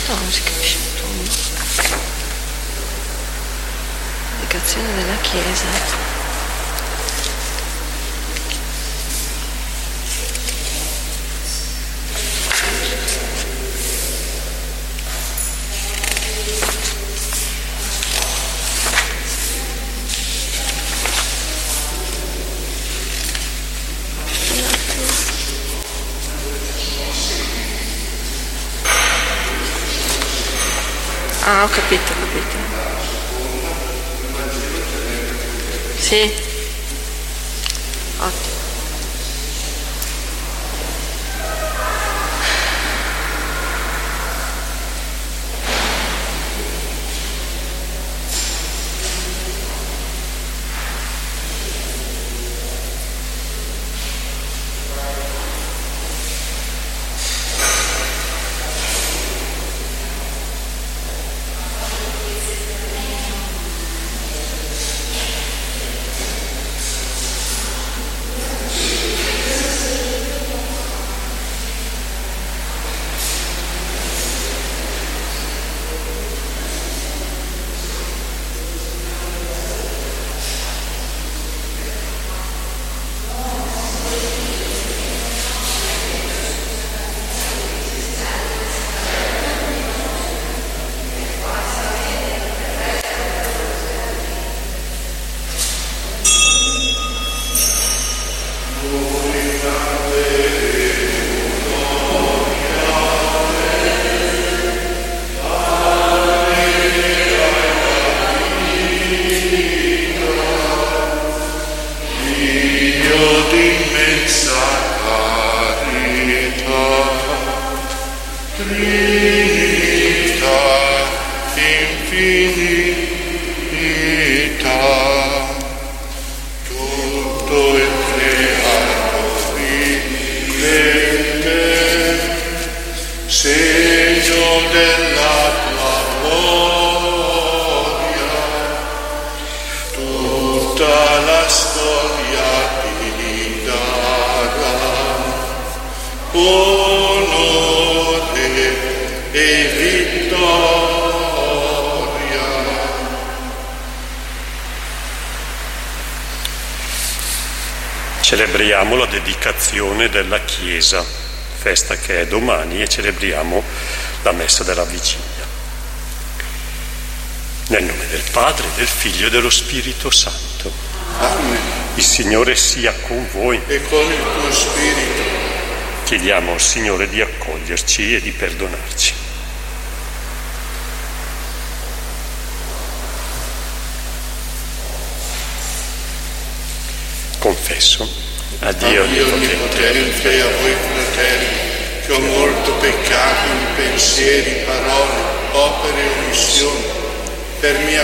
No, non si capisce tutto. Dedicazione della Chiesa. Ah, ho capito. Sì. Ottimo. Celebriamo la dedicazione della Chiesa, festa che è domani, e celebriamo la messa della vigilia. Nel nome del Padre, del Figlio e dello Spirito Santo. Amen. Il Signore sia con voi. E con il tuo spirito. Chiediamo al Signore di accoglierci e di perdonarci. Confesso a Dio Onnipotente e a voi fratelli, che ho molto peccato in pensieri, parole, opere e omissioni, per mia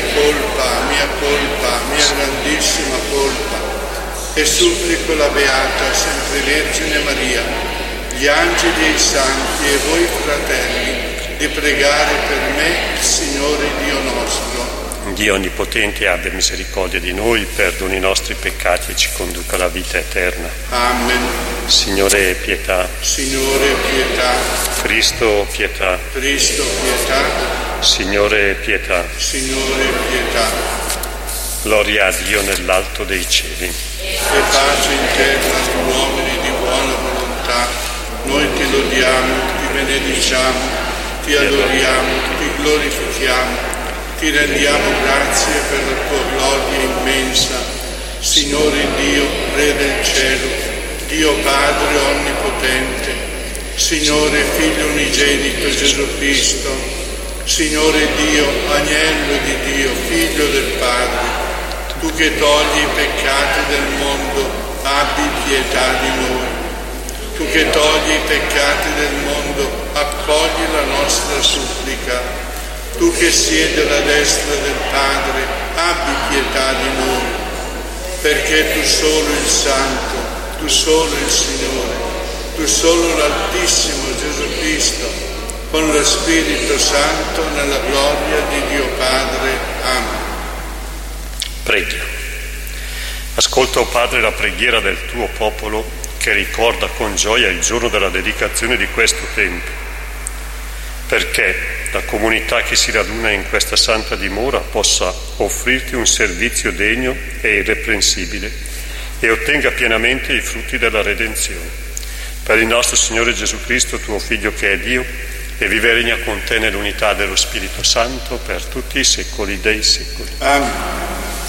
grandissima colpa, e supplico la Beata Sempre Vergine Maria, gli angeli e i santi e voi fratelli, di pregare per me il Signore Dio nostro. Dio Onnipotente abbia misericordia di noi, perdoni i nostri peccati e ci conduca alla vita eterna. Amen. Signore, pietà. Signore, pietà. Cristo, pietà. Cristo, pietà. Signore, pietà. Signore, pietà. Gloria a Dio nell'alto dei cieli. E pace in terra agli uomini di buona volontà. Noi ti lodiamo, ti benediciamo, ti adoriamo, ti glorifichiamo. Ti rendiamo grazie per la tua gloria immensa, Signore Dio, Re del cielo, Dio Padre onnipotente, Signore Figlio unigenito Gesù Cristo, Signore Dio, Agnello di Dio, Figlio del Padre, tu che togli i peccati del mondo, abbi pietà di noi. Tu che togli i peccati del mondo, accogli la nostra supplica. Tu che siedi alla destra del Padre, abbi pietà di noi, perché tu solo il Santo, tu solo il Signore, tu solo l'Altissimo Gesù Cristo, con lo Spirito Santo, nella gloria di Dio Padre. Amen. Preghiamo. Ascolta, o Padre, la preghiera del tuo popolo, che ricorda con gioia il giorno della dedicazione di questo Tempio, perché la comunità che si raduna in questa santa dimora possa offrirti un servizio degno e irreprensibile e ottenga pienamente i frutti della redenzione. Per il nostro Signore Gesù Cristo, tuo Figlio che è Dio, e vive e regna con te nell'unità dello Spirito Santo per tutti i secoli dei secoli. Amen.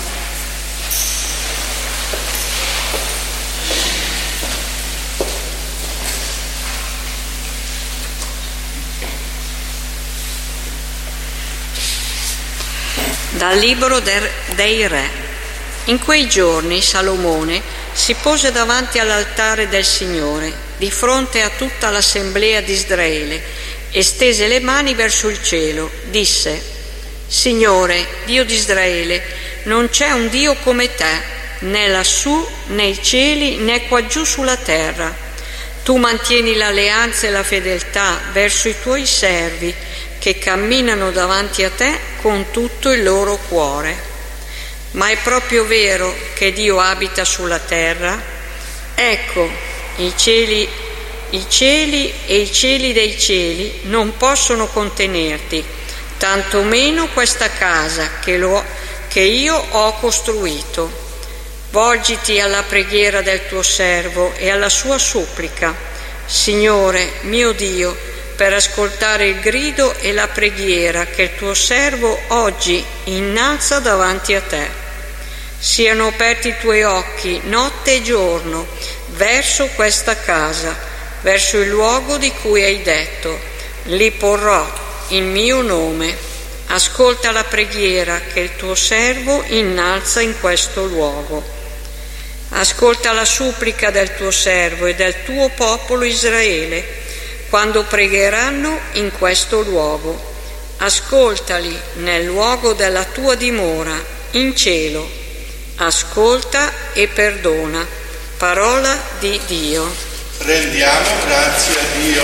Dal libro dei Re. In quei giorni Salomone si pose davanti all'altare del Signore, di fronte a tutta l'assemblea di Israele, e stese le mani verso il cielo. Disse: Signore, Dio di Israele, non c'è un Dio come te, né lassù, nei cieli, né quaggiù sulla terra. Tu mantieni l'alleanza e la fedeltà verso i tuoi servi, che camminano davanti a te con tutto il loro cuore. Ma è proprio vero che Dio abita sulla terra? Ecco, i cieli e i cieli dei cieli non possono contenerti, tantomeno questa casa che io ho costruito. Volgiti alla preghiera del tuo servo e alla sua supplica, Signore mio Dio, per ascoltare il grido e la preghiera che il tuo servo oggi innalza davanti a te. Siano aperti i tuoi occhi notte e giorno verso questa casa, verso il luogo di cui hai detto: lì porrò il mio nome. Ascolta la preghiera che il tuo servo innalza in questo luogo. Ascolta la supplica del tuo servo e del tuo popolo Israele quando pregheranno in questo luogo. Ascoltali nel luogo della tua dimora, in cielo. Ascolta e perdona. Parola di Dio. Rendiamo grazie a Dio.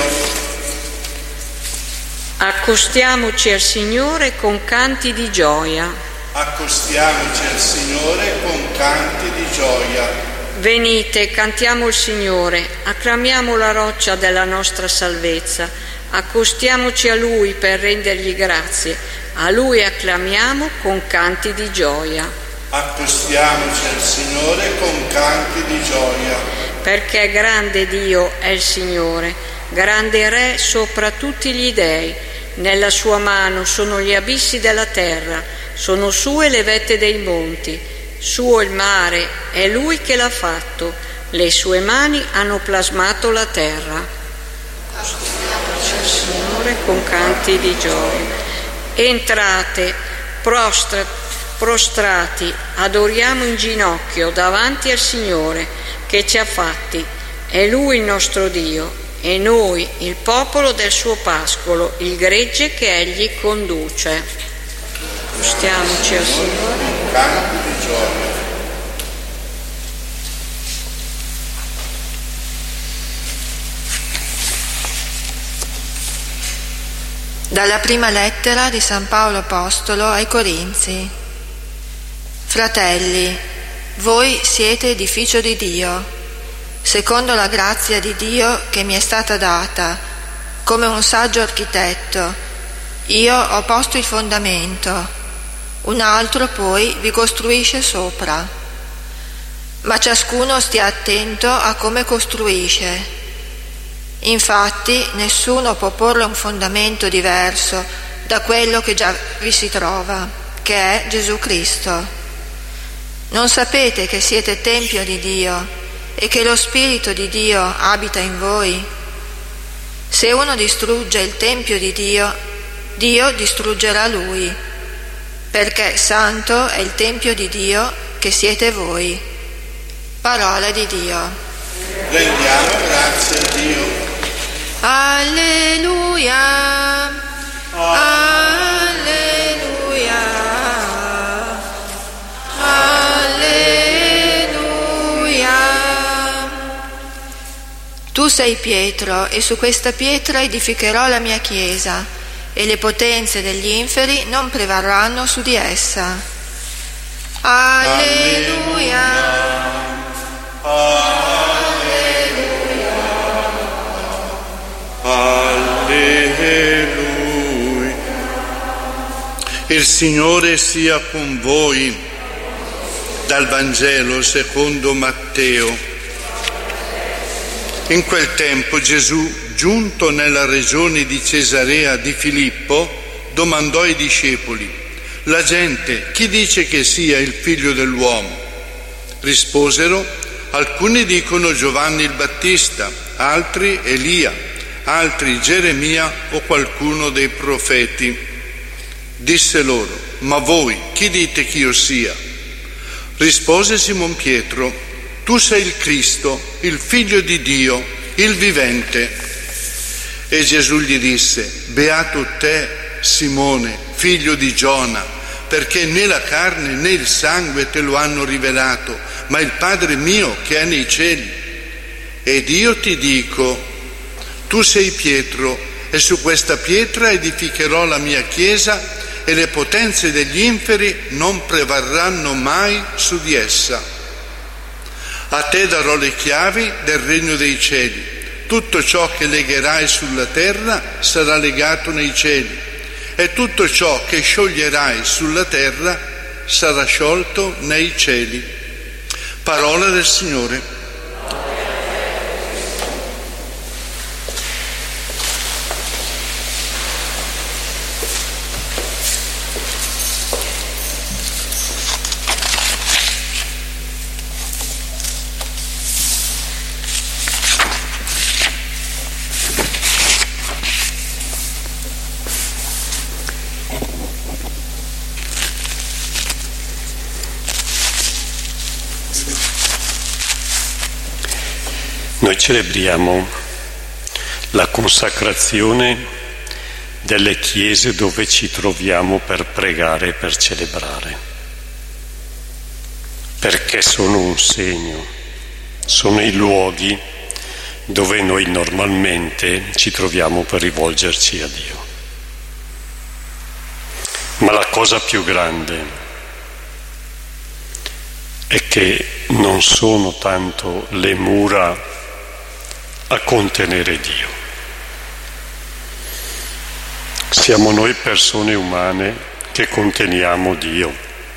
Accostiamoci al Signore con canti di gioia. Accostiamoci al Signore con canti di gioia. Venite, cantiamo il Signore, acclamiamo la roccia della nostra salvezza, accostiamoci a Lui per rendergli grazie, a Lui acclamiamo con canti di gioia. Accostiamoci al Signore con canti di gioia. Perché grande Dio è il Signore, grande Re sopra tutti gli dei, nella sua mano sono gli abissi della terra, sono sue le vette dei monti. Suo il mare, è Lui che l'ha fatto, le sue mani hanno plasmato la terra. Accostiamoci al Signore con canti di gioia. Entrate, prostrati, adoriamo in ginocchio davanti al Signore che ci ha fatti. È Lui il nostro Dio e noi il popolo del suo pascolo, il gregge che Egli conduce. Accostiamoci al Signore con canti di gioia. Dalla prima lettera di San Paolo Apostolo ai Corinzi. Fratelli, voi siete edificio di Dio, secondo la grazia di Dio che mi è stata data, come un saggio architetto. Io ho posto il fondamento, un altro poi vi costruisce sopra. Ma ciascuno stia attento a come costruisce. Infatti nessuno può porre un fondamento diverso da quello che già vi si trova, che è Gesù Cristo. Non sapete che siete tempio di Dio e che lo Spirito di Dio abita in voi? Se uno distrugge il tempio di Dio, Dio distruggerà lui, perché santo è il tempio di Dio che siete voi. Parola di Dio. Rendiamo grazie a Dio. Alleluia, alleluia, alleluia. Tu sei Pietro e su questa pietra edificherò la mia chiesa e le potenze degli inferi non prevarranno su di essa. Alleluia, Alleluia. Alleluia. Il Signore sia con voi. Dal Vangelo secondo Matteo. In quel tempo Gesù, giunto nella regione di Cesarea di Filippo, domandò ai discepoli: la gente chi dice che sia il figlio dell'uomo? Risposero: alcuni dicono Giovanni il Battista, altri Elia, altri Geremia o qualcuno dei profeti. Disse loro: ma voi chi dite che io sia? Rispose Simon Pietro: tu sei il Cristo, il Figlio di Dio, il vivente. E Gesù gli disse: beato te, Simone, figlio di Giona, perché né la carne né il sangue te lo hanno rivelato, ma il Padre mio che è nei cieli. Ed io ti dico: tu sei Pietro, e su questa pietra edificherò la mia chiesa, e le potenze degli inferi non prevarranno mai su di essa. A te darò le chiavi del regno dei cieli. Tutto ciò che legherai sulla terra sarà legato nei cieli, e tutto ciò che scioglierai sulla terra sarà sciolto nei cieli. Parola del Signore. Noi celebriamo la consacrazione delle chiese dove ci troviamo per pregare e per celebrare, perché sono un segno, sono i luoghi dove noi normalmente ci troviamo per rivolgerci a Dio. Ma la cosa più grande è che non sono tanto le mura a contenere Dio. Siamo noi persone umane che conteniamo Dio.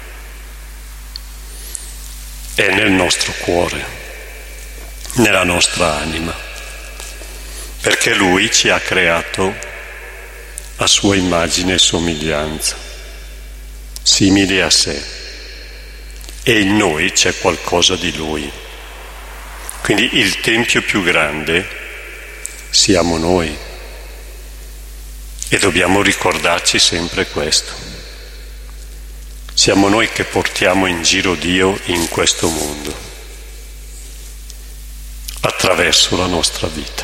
È nel nostro cuore, nella nostra anima, perché Lui ci ha creato a sua immagine e somiglianza, simili a sé, e in noi c'è qualcosa di Lui. Quindi il tempio più grande siamo noi, e dobbiamo ricordarci sempre questo. Siamo noi che portiamo in giro Dio in questo mondo, attraverso la nostra vita.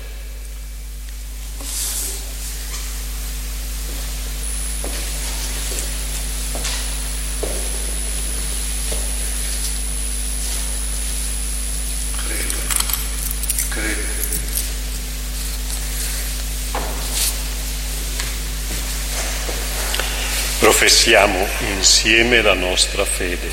Professiamo insieme la nostra fede.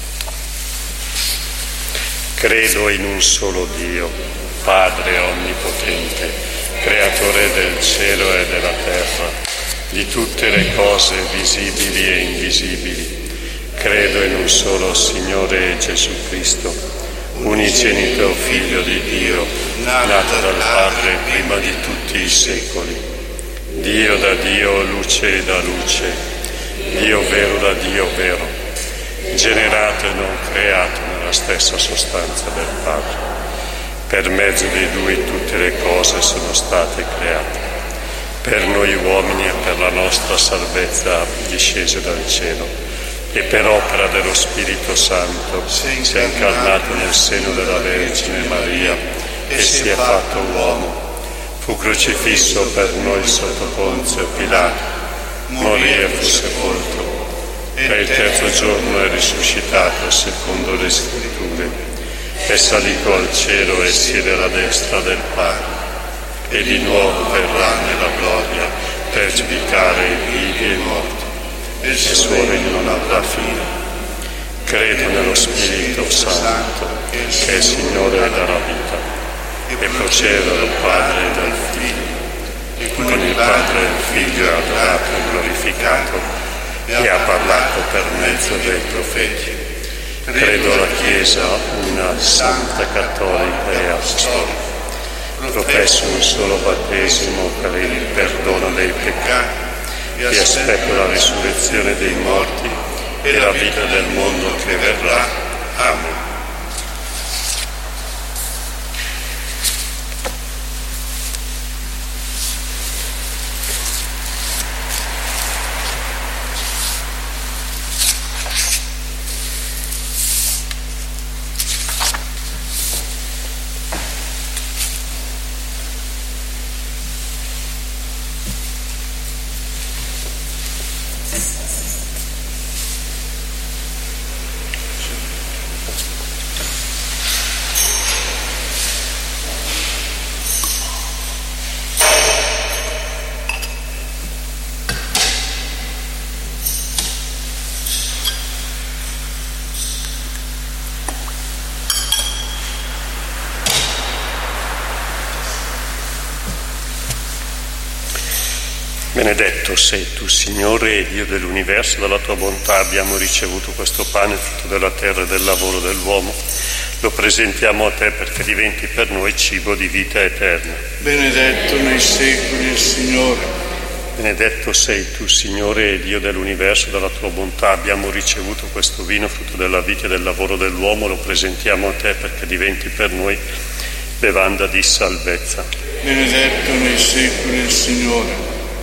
Credo in un solo Dio, Padre onnipotente, creatore del cielo e della terra, di tutte le cose visibili e invisibili. Credo in un solo Signore Gesù Cristo, unigenito Figlio di Dio, nato dal Padre prima di tutti i secoli. Dio da Dio, luce da luce, Dio vero da Dio vero, generato e non creato nella stessa sostanza del Padre. Per mezzo di Lui tutte le cose sono state create. Per noi uomini e per la nostra salvezza discese dal cielo, e per opera dello Spirito Santo si è incarnato nel seno della Vergine Maria e si è fatto uomo. Fu crocifisso per noi sotto Ponzio Pilato, morì e fu sepolto, e il terzo giorno è risuscitato secondo le Scritture, e salì al cielo e siede alla destra del Padre, e di nuovo verrà nella gloria per giudicare i vivi e i morti, e il suo regno non avrà fine. Credo nello Spirito Santo, che è Signore della vita, e procedo dal Padre e dal Figlio, e con il Padre e il Figlio è adorato e glorificato, e ha parlato per mezzo dei profeti. Credo alla Chiesa una santa, cattolica e apostolica. Professo un solo battesimo per il perdono dei peccati e aspetto la risurrezione dei morti e la vita del mondo che verrà. Amen. Benedetto sei tu, Signore e Dio dell'universo, dalla tua bontà abbiamo ricevuto questo pane, frutto della terra e del lavoro dell'uomo. Lo presentiamo a te perché diventi per noi cibo di vita eterna. Benedetto nei secoli il Signore. Benedetto sei tu, Signore e Dio dell'universo, dalla tua bontà abbiamo ricevuto questo vino, frutto della vita e del lavoro dell'uomo. Lo presentiamo a te perché diventi per noi bevanda di salvezza. Benedetto nei secoli il Signore.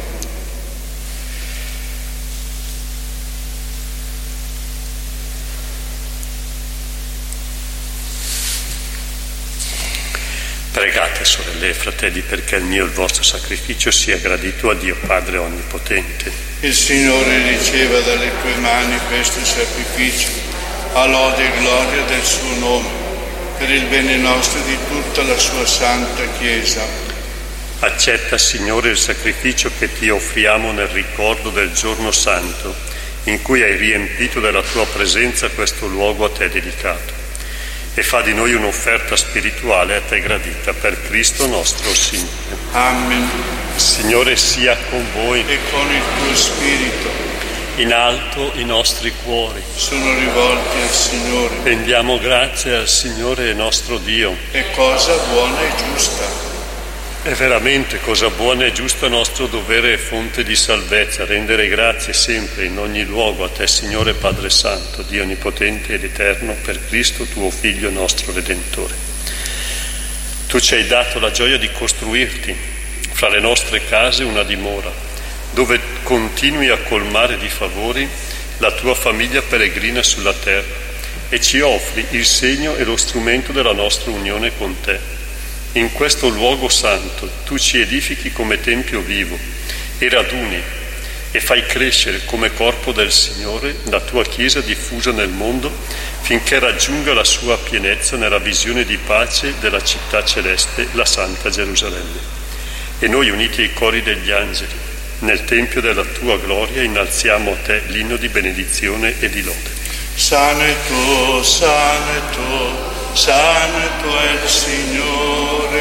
Pregate, sorelle e fratelli, perché il mio e il vostro sacrificio sia gradito a Dio Padre Onnipotente. Il Signore riceva dalle tue mani questo sacrificio, a lode e gloria del suo nome, per il bene nostro e di tutta la sua santa Chiesa. Accetta, Signore, il sacrificio che ti offriamo nel ricordo del giorno santo, in cui hai riempito della tua presenza questo luogo a te dedicato. E fa di noi un'offerta spirituale a te gradita per Cristo nostro Signore. Amen. Signore sia con voi E con il tuo spirito in alto i nostri cuori. sono rivolti al Signore. Rendiamo grazie al Signore nostro Dio. È cosa buona e giusta. È veramente cosa buona e giusta nostro dovere e fonte di salvezza, rendere grazie sempre in ogni luogo a te, Signore Padre Santo, Dio Onnipotente ed Eterno, per Cristo tuo Figlio nostro Redentore. Tu ci hai dato la gioia di costruirti fra le nostre case una dimora, dove continui a colmare di favori la tua famiglia peregrina sulla terra e ci offri il segno e lo strumento della nostra unione con te. In questo luogo santo tu ci edifichi come tempio vivo e raduni e fai crescere come corpo del Signore la tua Chiesa diffusa nel mondo finché raggiunga la sua pienezza nella visione di pace della città celeste, la Santa Gerusalemme. E noi, uniti ai cori degli angeli, nel tempio della tua gloria, innalziamo a te l'inno di benedizione e di lode. Santo, santo, santo è il Signore,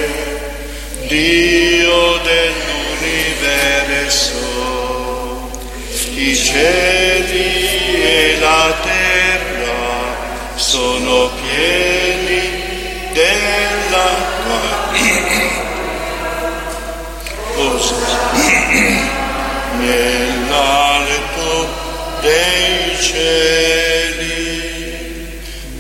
Dio dell'universo. I cieli e la terra sono pieni della tua nell'alto dei cieli,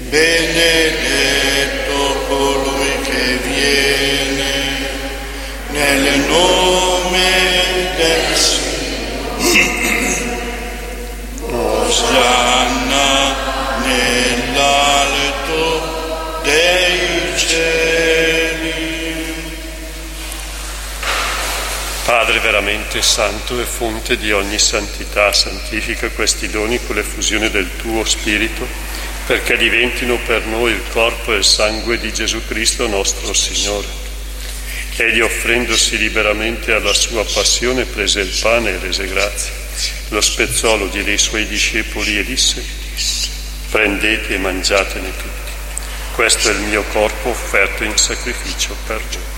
benedetto colui che viene nel nome del Signore. Osanna nell'alto dei cieli. Padre veramente santo e fonte di ogni santità, santifica questi doni con l'effusione del tuo Spirito, perché diventino per noi il corpo e il sangue di Gesù Cristo nostro Signore. Egli, offrendosi liberamente alla sua passione, prese il pane e rese grazie, lo spezzò, lo diede ai suoi discepoli e disse: prendete e mangiatene tutti, questo è il mio corpo offerto in sacrificio per voi.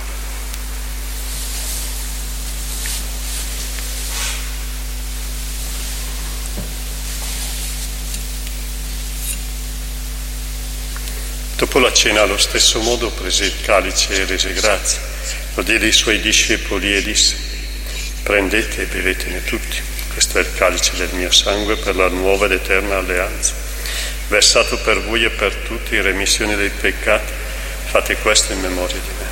Dopo la cena, allo stesso modo, prese il calice e rese grazie, lo diede ai suoi discepoli e disse: prendete e bevetene tutti, questo è il calice del mio sangue per la nuova ed eterna alleanza, versato per voi e per tutti in remissione dei peccati. Fate questo in memoria di me.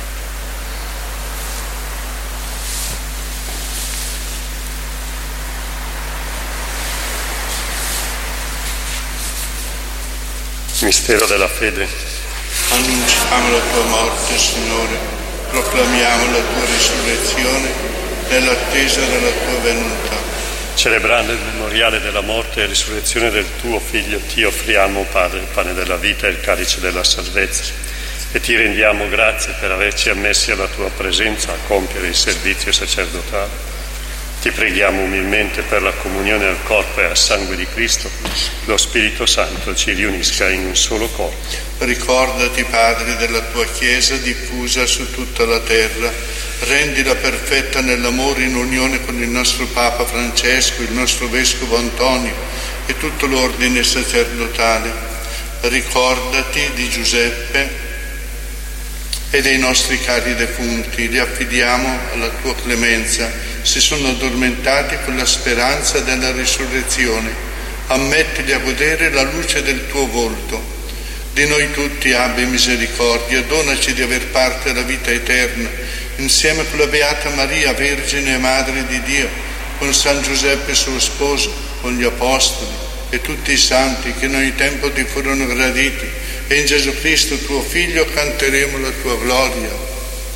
Mistero della fede. Annunciamo la tua morte, Signore, proclamiamo la tua risurrezione nell'attesa della tua venuta. Celebrando il memoriale della morte e risurrezione del tuo Figlio, ti offriamo, Padre, il pane della vita e il calice della salvezza, e ti rendiamo grazie per averci ammessi alla tua presenza a compiere il servizio sacerdotale. Ti preghiamo umilmente per la comunione al corpo e al sangue di Cristo, lo Spirito Santo ci riunisca in un solo corpo. Ricordati, Padre, della tua Chiesa diffusa su tutta la terra, rendila perfetta nell'amore in unione con il nostro Papa Francesco, il nostro Vescovo Antonio e tutto l'ordine sacerdotale. Ricordati di Giuseppe e dei nostri cari defunti, li affidiamo alla tua clemenza. Si sono addormentati con la speranza della risurrezione. Ammettili a godere la luce del tuo volto. Di noi tutti abbi misericordia, donaci di aver parte alla vita eterna, insieme con la Beata Maria, Vergine e Madre di Dio, con San Giuseppe suo sposo, con gli Apostoli e tutti i santi che in ogni tempo ti furono graditi, e in Gesù Cristo tuo Figlio canteremo la tua gloria.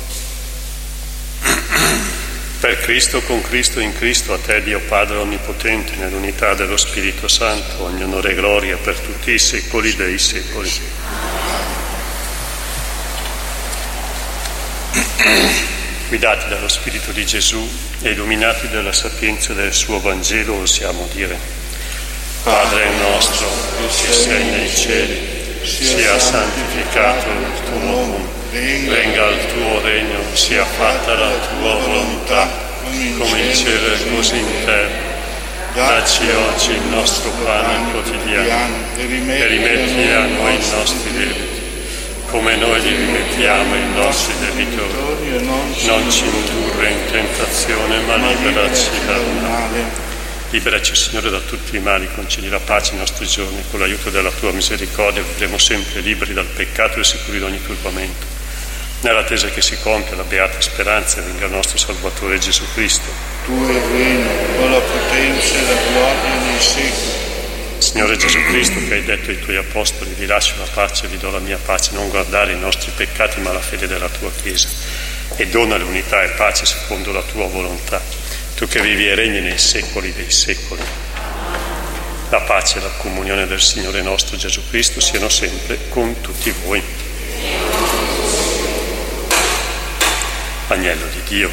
Per Cristo, con Cristo, in Cristo, a te, Dio Padre Onnipotente, nell'unità dello Spirito Santo, ogni onore e gloria per tutti i secoli dei secoli. Guidati dallo Spirito di Gesù e illuminati dalla sapienza del suo Vangelo, osiamo dire: Padre nostro, che sei nei cieli, sia santificato il tuo nome. Venga il tuo regno, sia fatta la tua volontà, come in cielo e così in terra. Dacci oggi il nostro pane quotidiano e rimetti a noi i nostri debiti, come noi li rimettiamo ai nostri debitori. Non ci indurre in tentazione, ma liberaci dal male. Liberaci, Signore, da tutti i mali, concedi la pace ai nostri giorni, con l'aiuto della tua misericordia vivremo sempre liberi dal peccato e sicuri di ogni turbamento. Nell'attesa che si compia la beata speranza, venga il nostro Salvatore Gesù Cristo. Tu è il regno, con la potenza e la gloria nei secoli. Signore Gesù Cristo, che hai detto ai tuoi apostoli: vi lascio la pace, vi do la mia pace, non guardare i nostri peccati ma la fede della tua Chiesa, e dona l'unità e pace secondo la tua volontà. Tu che vivi e regni nei secoli dei secoli. La pace e la comunione del Signore nostro Gesù Cristo siano sempre con tutti voi. Agnello di Dio.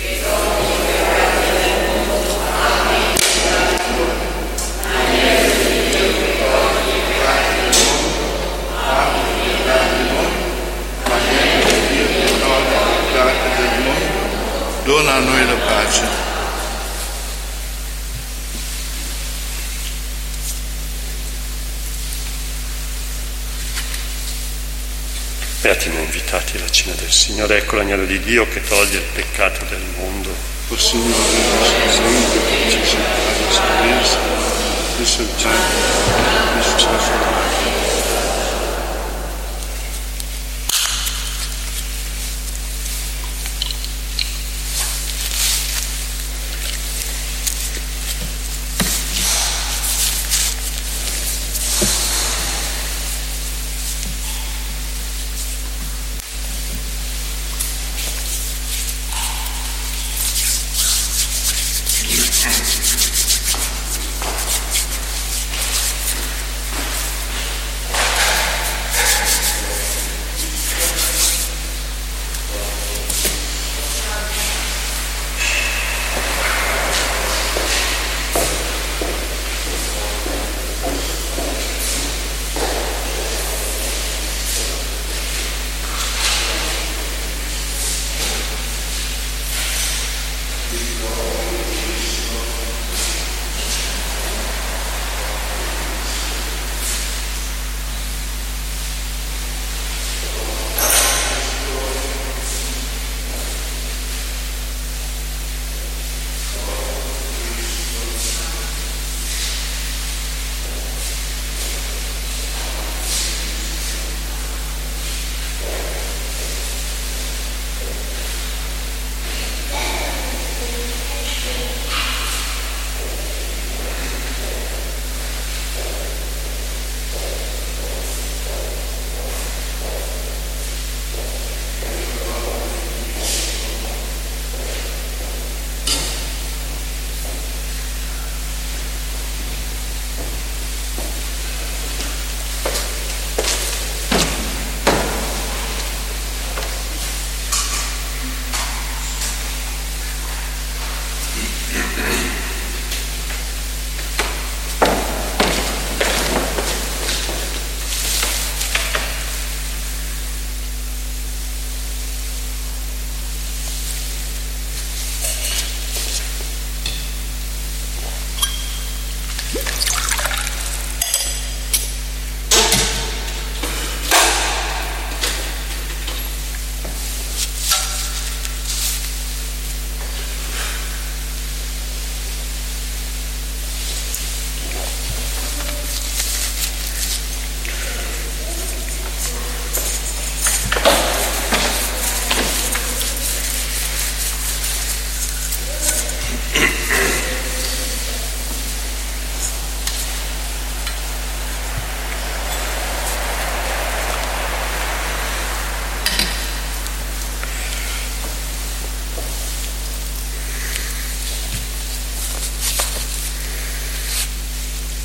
Dona a noi la pace. Beati noi invitati alla cena del Signore. Ecco l'agnello di Dio che toglie il peccato del mondo. O Signore, che ci separa la salvezza, risorgente,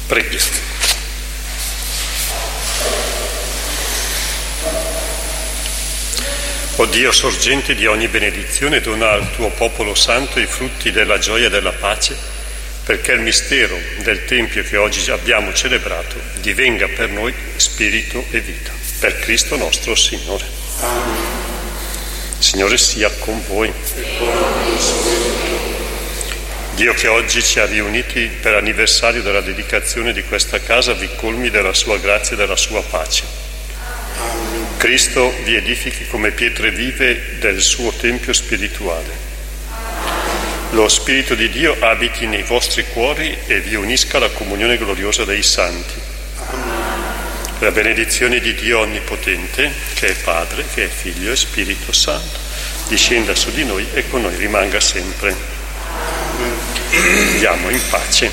Preghiamo. O Dio, sorgente di ogni benedizione, dona al tuo popolo santo i frutti della gioia e della pace, perché il mistero del Tempio che oggi abbiamo celebrato divenga per noi spirito e vita. Per Cristo nostro Signore. Amen. Signore sia con voi. Dio che oggi ci ha riuniti per l'anniversario della dedicazione di questa casa vi colmi della sua grazia e della sua pace. Cristo vi edifichi come pietre vive del suo Tempio spirituale. Lo Spirito di Dio abiti nei vostri cuori e vi unisca alla comunione gloriosa dei santi. La benedizione di Dio Onnipotente, che è Padre, che è Figlio e Spirito Santo, discenda su di noi e con noi rimanga sempre. Andiamo in pace.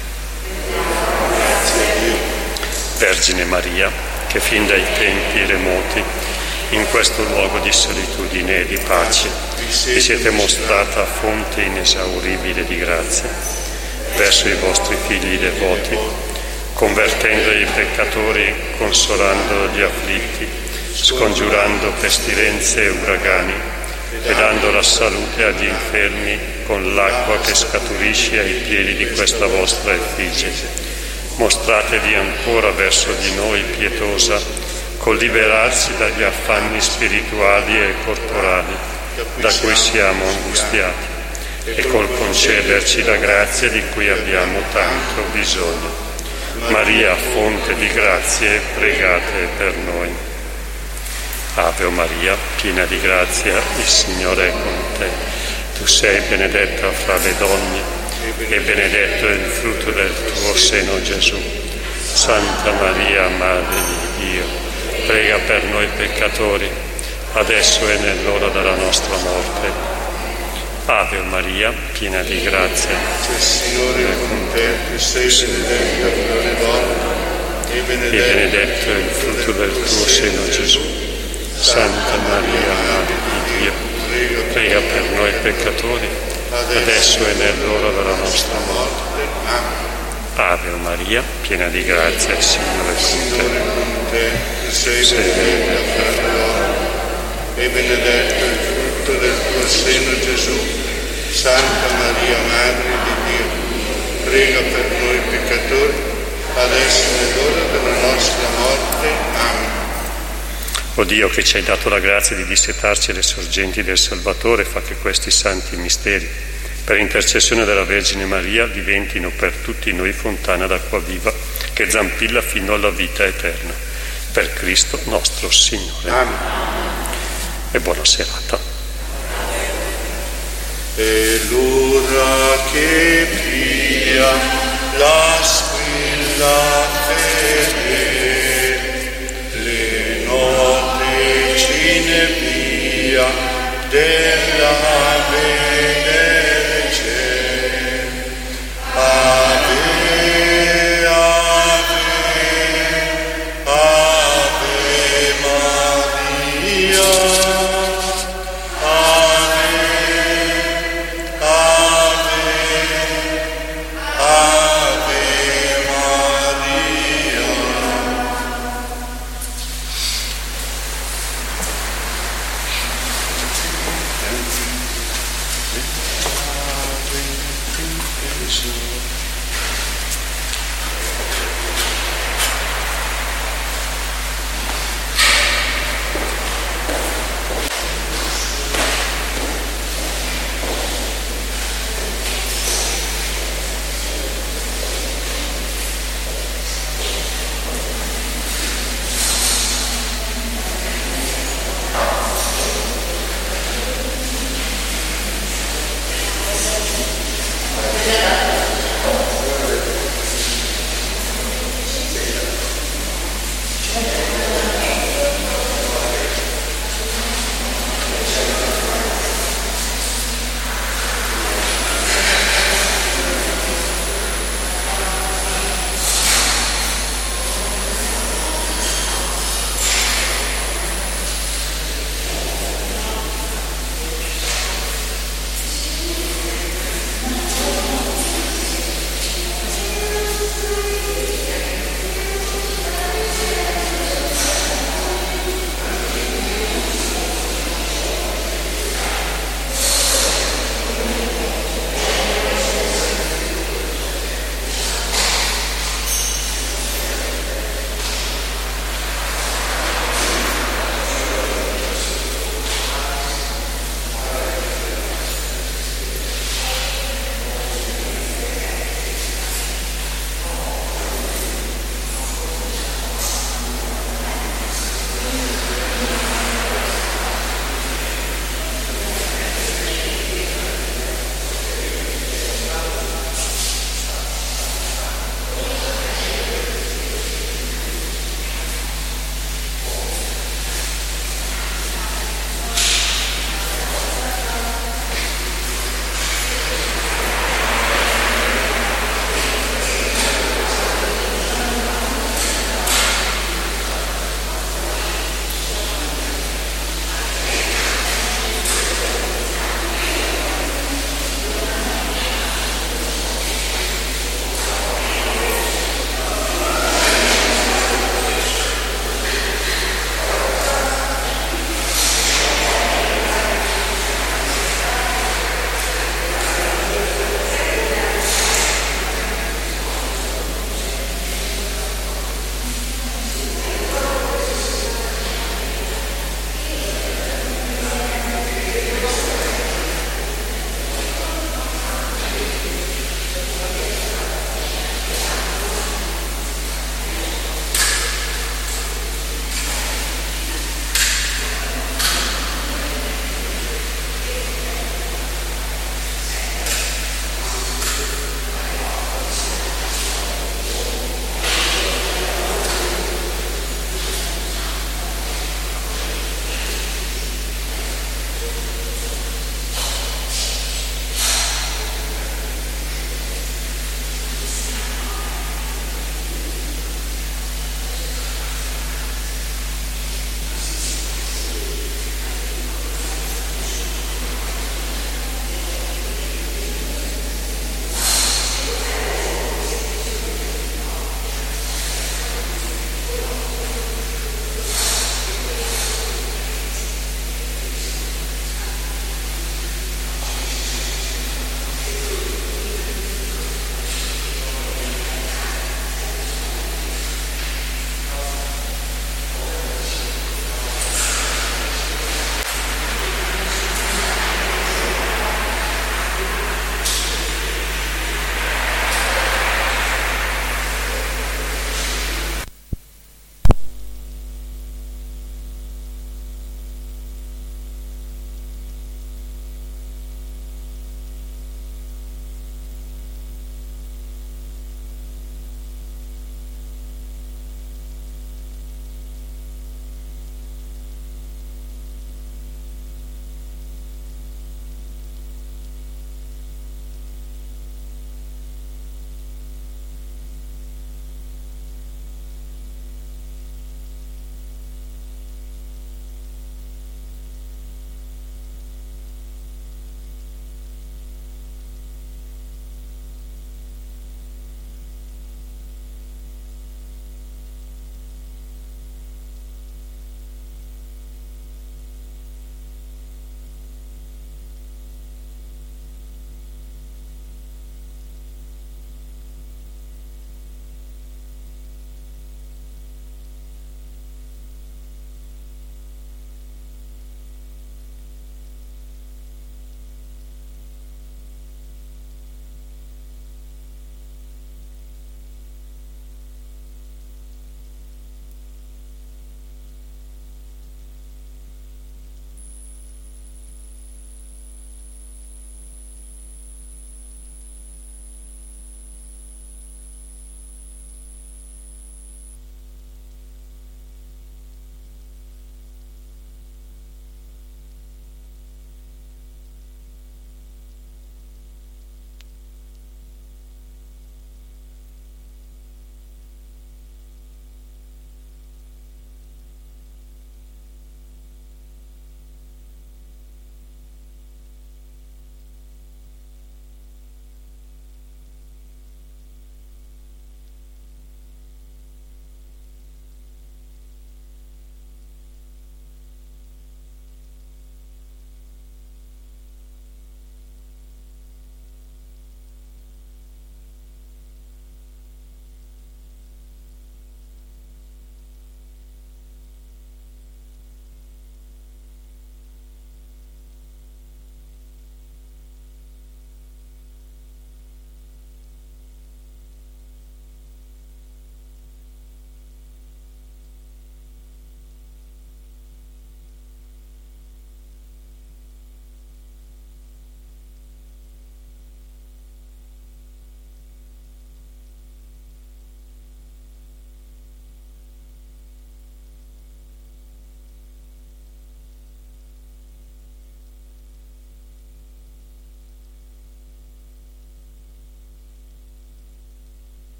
Vergine Maria, che fin dai tempi remoti, in questo luogo di solitudine e di pace, vi siete mostrata fonte inesauribile di grazia verso i vostri figli devoti, convertendo i peccatori, consolando gli afflitti, scongiurando pestilenze e uragani e dando la salute agli infermi con l'acqua che scaturisce ai piedi di questa vostra effigie. Mostratevi ancora verso di noi pietosa, col liberarci dagli affanni spirituali e corporali da cui siamo angustiati e col concederci la grazia di cui abbiamo tanto bisogno. Maria, fonte di grazie, pregate per noi. Ave o Maria, piena di grazia, il Signore è con te. Tu sei benedetta fra le donne e benedetto è il frutto del tuo seno, Gesù. Santa Maria, Madre di Dio, prega per noi peccatori, adesso e nell'ora della nostra morte. Ave Maria, piena di grazia, il Signore è con te, tu sei benedetta fra le donne, e benedetto è il frutto del tuo seno, Gesù. Santa Maria, Madre di Dio, prega per noi peccatori, adesso e nell'ora della nostra morte. Ave Maria, piena di grazia, il Signore è con te. Tu sei benedetta fra le donne, e benedetto il frutto del tuo seno, Gesù. Santa Maria, Madre di Dio, prega per noi peccatori, adesso e nell'ora della nostra morte. Amen. O Dio, che ci hai dato la grazia di dissetarci le sorgenti del Salvatore, fa che questi santi misteri, per intercessione della Vergine Maria, diventino per tutti noi fontana d'acqua viva, che zampilla fino alla vita eterna. Per Cristo nostro Signore. Amen. E buona serata. E l'ora che pia la squilla fede, le note cinepia del